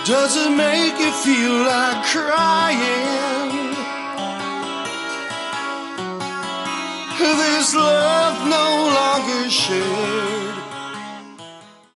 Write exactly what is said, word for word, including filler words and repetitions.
Does it make you feel like crying? This love no longer shared.